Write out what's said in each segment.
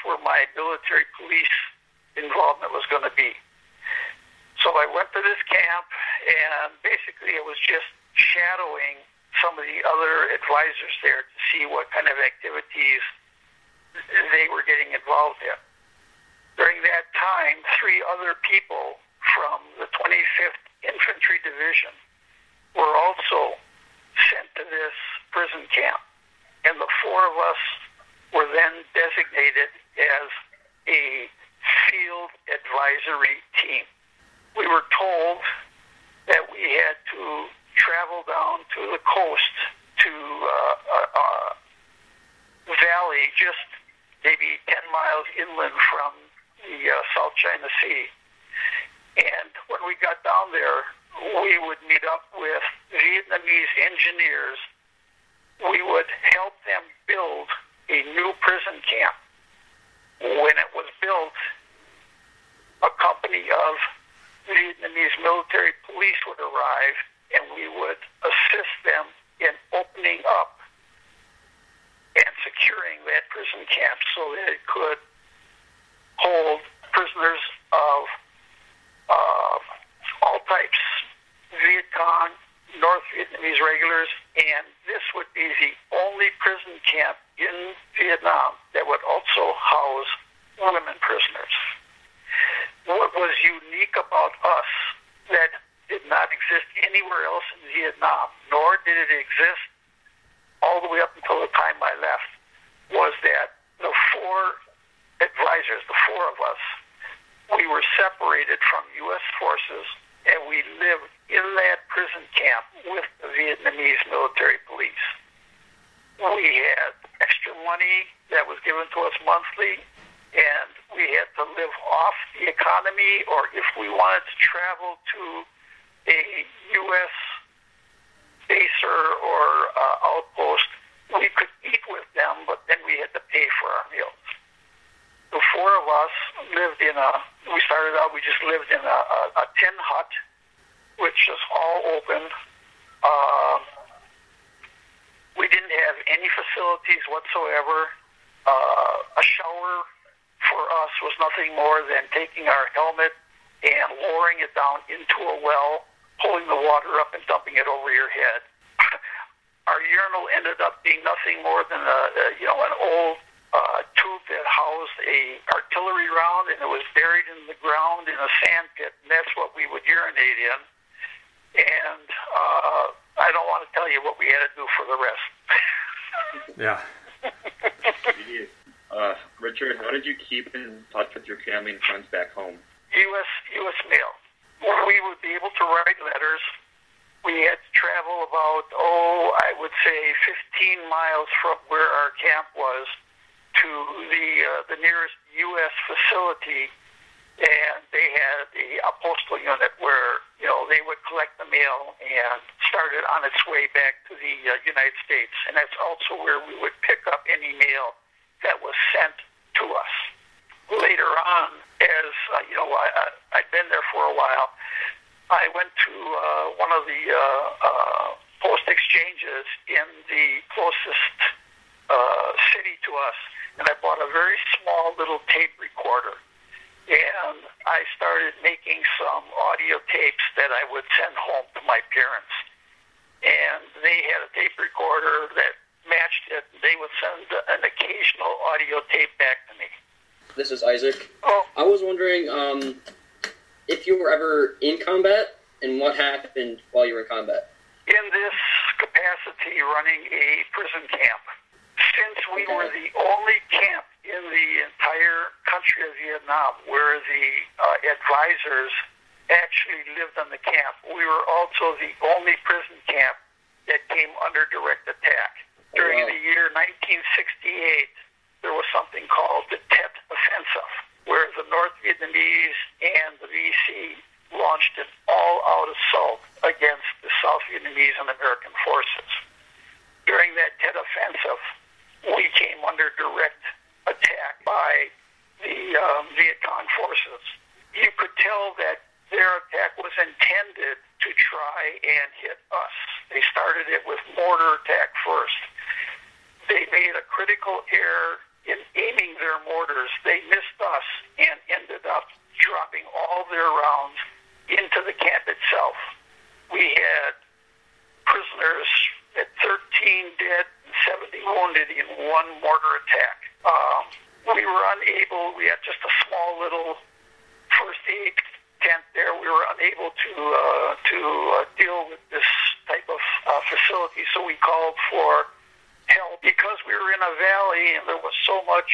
where my military police involvement was going to be. So I went to this camp, and basically it was just shadowing some of the other advisors there to see what kind of activities they were getting involved in. During that time, 3 other people from the 25th Infantry Division were also sent to this prison camp. And the 4 of us were then designated as a field advisory team. We were told that we had to travel down to the coast to a valley just maybe 10 miles inland from the South China Sea. And when we got down there, we would meet up with Vietnamese engineers. We would help them build a new prison camp. When it was built, a company of Vietnamese military police would arrive, and we would assist them in opening up and securing that prison camp so that it could hold prisoners of all types, Viet Cong, North Vietnamese regulars, and this would be the only prison camp in Vietnam that would also house women prisoners. What was unique about us that did not exist anywhere else in Vietnam, nor did it exist all the way up until the time I left, was that the 4 advisors, the 4 of us, we were separated from U.S. forces, and we lived in that prison camp with the Vietnamese military police. We had extra money that was given to us monthly, and we had to live off the economy, or if we wanted to travel to a U.S. base or outpost, we could eat with them, but then we had to pay for our meals. The 4 of us lived in we started out, we just lived in a tin hut, which is all open. We didn't have any facilities whatsoever. A shower for us was nothing more than taking our helmet and lowering it down into a well, pulling the water up and dumping it over your head. Our urinal ended up being nothing more than an old tube that housed a artillery round, and it was buried in the ground in a sand pit, and that's what we would urinate in. And I don't want to tell you what we had to do for the rest. Yeah. Richard, how did you keep in touch with your family and friends back home? U.S. mail. We would be able to write letters. We had to travel about, I would say 15 miles from where our camp was to the nearest U.S. facility, and they had a postal unit where, they would collect the mail and start it on its way back to the United States. And that's also where we would pick up any mail that was sent to us. Later on, as I'd been there for a while, I went to one of the post exchanges in the closest city to us, and I bought a very small little tape recorder. And I started making some audio tapes that I would send home to my parents. And they had a tape recorder that matched it. They would send an occasional audio tape back to me. This is Isaac. Oh. I was wondering if you were ever in combat and what happened while you were in combat. In this capacity, running a prison camp. Since we were the only camp in the entire country of Vietnam where the advisors actually lived on the camp, we were also the only prison camp that came under direct attack. During the year 1968, there was something called the Tet Offensive, where the North Vietnamese and the VC launched an all-out assault against the South Vietnamese and American forces. During that Tet Offensive, we came under direct attack by the Viet Cong forces. You could tell that their attack was intended to try and hit us. They started it with mortar attack first. They made a critical error in aiming their they missed us and ended up dropping all their rounds into the camp itself. We had prisoners at 13 dead and 70 wounded in one mortar attack. We had just a small little first aid tent there. We were unable to deal with this type of facility, so we called for help. Because we were in a valley and there was so much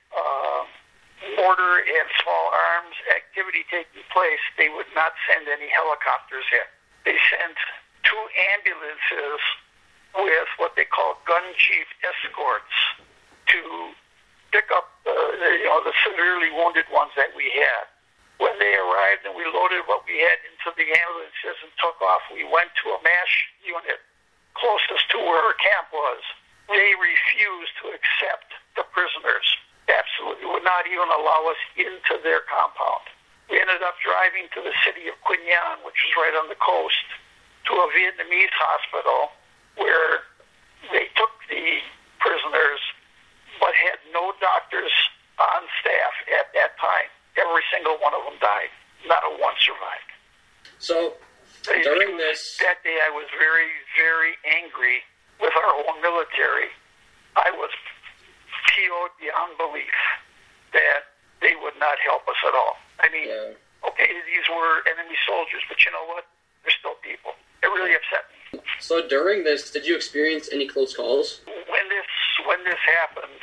mortar and small arms activity taking place, they would not send any helicopters in. They sent 2 ambulances with what they call gun chief escorts to pick up the severely wounded ones that we had. When they arrived and we loaded what we had into the ambulances and took off, we went to a MASH unit closest to where our camp was. They refused to accept the prisoners. Absolutely would not even allow us into their compound. We ended up driving to the city of Quy Nhon, which is right on the coast, to a Vietnamese hospital where they took the prisoners but had no doctors on staff at that time. Every single one of them died. Not a one survived. So, during this... That day I was very, very angry with our own military. I was PO'd beyond belief that they would not help us at all. I mean, okay, these were enemy soldiers, but you know what? They're still people. It really upset me. So during this, did you experience any close calls? When this happened,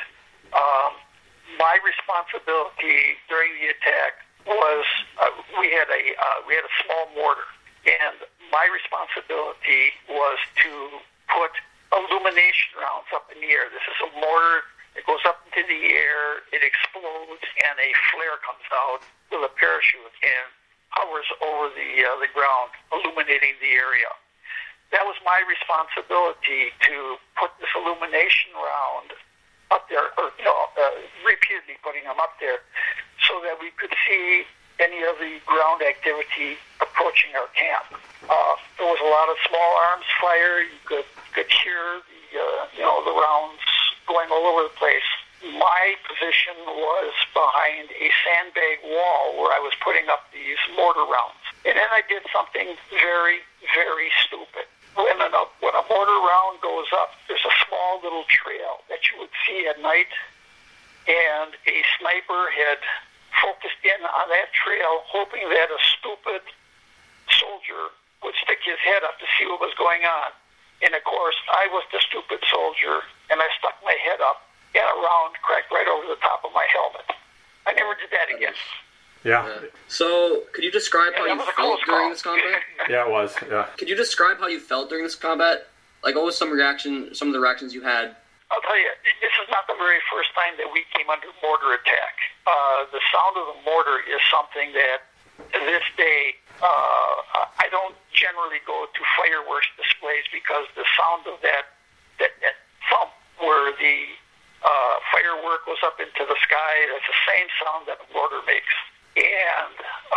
my responsibility during the attack was we had a small mortar, and my responsibility was to put illumination rounds up in the air. This is a mortar that goes up into the air, it explodes, and a flare comes out with a parachute and hovers over the ground, illuminating the area. That was my responsibility to put this illumination round up there, or repeatedly putting them up there, so that we could see any of the ground activity approaching our camp. There was a lot of small arms fire. You could hear the rounds going all over the place. My position was behind a sandbag wall where I was putting up these mortar rounds. And then I did something very, very stupid. When a mortar round goes up, there's a small little trail that you would see at night, and a sniper had focused in on that trail, hoping that a stupid soldier would stick his head up to see what was going on. And of course, I was the stupid soldier, and I stuck my head up, and a round cracked right over the top of my helmet. I never did that again. Yeah. So, could you describe how you felt during this combat? Yeah, it was. Yeah. Could you describe how you felt during this combat? Like, what was some of the reactions you had? I'll tell you, this is not the very first time that we came under mortar attack. The sound of the mortar is something that, to this day, I don't generally go to fireworks displays because the sound of that thump where the firework goes up into the sky, that's the same sound that a mortar makes. And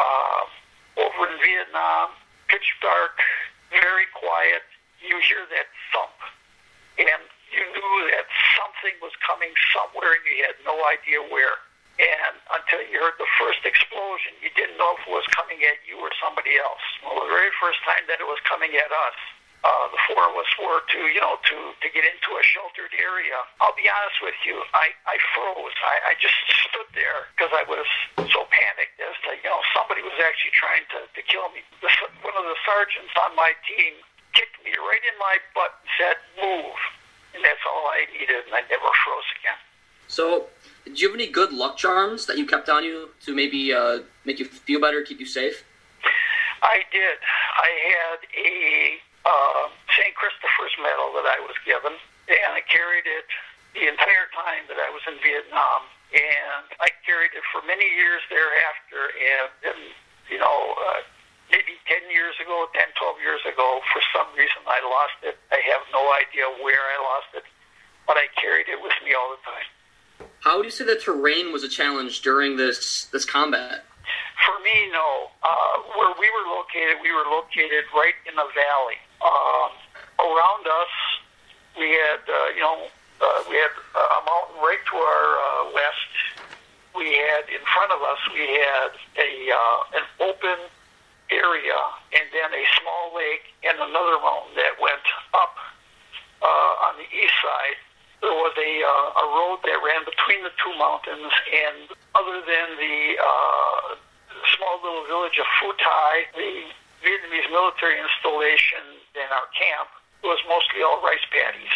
over in Vietnam, pitch dark, very quiet, you hear that thump. And you knew that something was coming somewhere and you had no idea where. And until you heard the first explosion, you didn't know if it was coming at you or somebody else. Well, the very first time that it was coming at us, the 4 of us were to get into a sheltered area. I'll be honest with you, I froze. I just stood there because I was so panicked as to, somebody was actually trying to kill me. One of the sergeants on my team kicked me right in my butt and said, "Move." And that's all I needed, and I never froze again. So, did you have any good luck charms that you kept on you to maybe make you feel better, keep you safe? I did. I had a St. Christopher's medal that I was given, and I carried it the entire time that I was in Vietnam. And I carried it for many years thereafter, and then, maybe 10 years ago, 10, 12 years ago, for some reason I lost it. I have no idea where I lost it, but I carried it with me all the time. How would you say the terrain was a challenge during this combat? For me, no. Where we were located right in a valley. Around us, we had a mountain right to our west. we had in front of us, we had an open area and then a small lake and another mountain that went up on the east side. There was a road that ran between the two mountains, and other than the small little village of Phu Thai, the Vietnamese military installation in our camp, was mostly all rice paddies.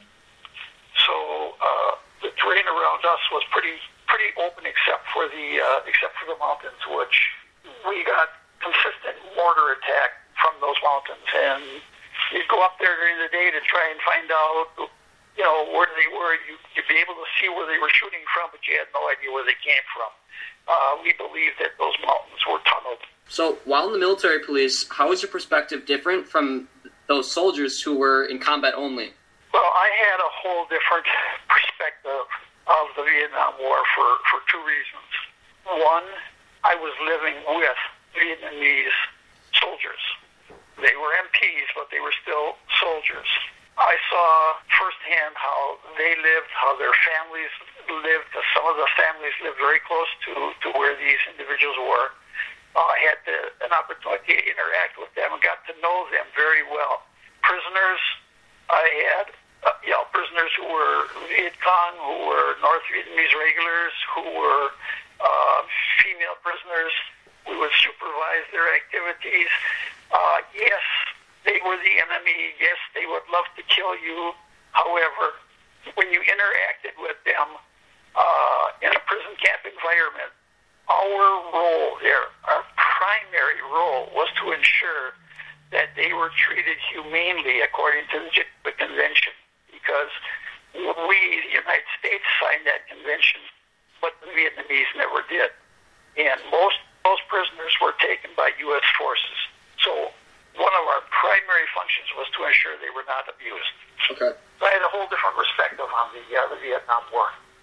So the terrain around us was pretty open except for the mountains, which we got consistent mortar attack from those mountains, and you'd go up there during the day to try and find out, where they were. You'd be able to see where they were shooting from, but you had no idea where they came from. We believe that those mountains were tunneled. So, while in the military police, how is your perspective different from those soldiers who were in combat only? Well, I had a whole different perspective of the Vietnam War for two reasons. One, I was living with Vietnamese soldiers. They were MPs, but they were still soldiers. I saw firsthand how they lived, how their families lived. Some of the families lived very close to where these individuals were. I had an opportunity to interact with them and got to know them very well. Prisoners, I had prisoners who were Viet Cong, who were North Vietnamese regulars, who were female prisoners. We would supervise their activities. Yes, they were the enemy. Yes, they would love to kill you. However, when you interacted with them in a prison camp environment, our role there, our primary role, was to ensure that they were treated humanely according to the Geneva Convention, because we, the United States, signed that convention, but the Vietnamese never did. And most prisoners were taken by U.S. forces. So one of our primary functions was to ensure they were not abused. Okay. So I had a whole different perspective on the Vietnam War.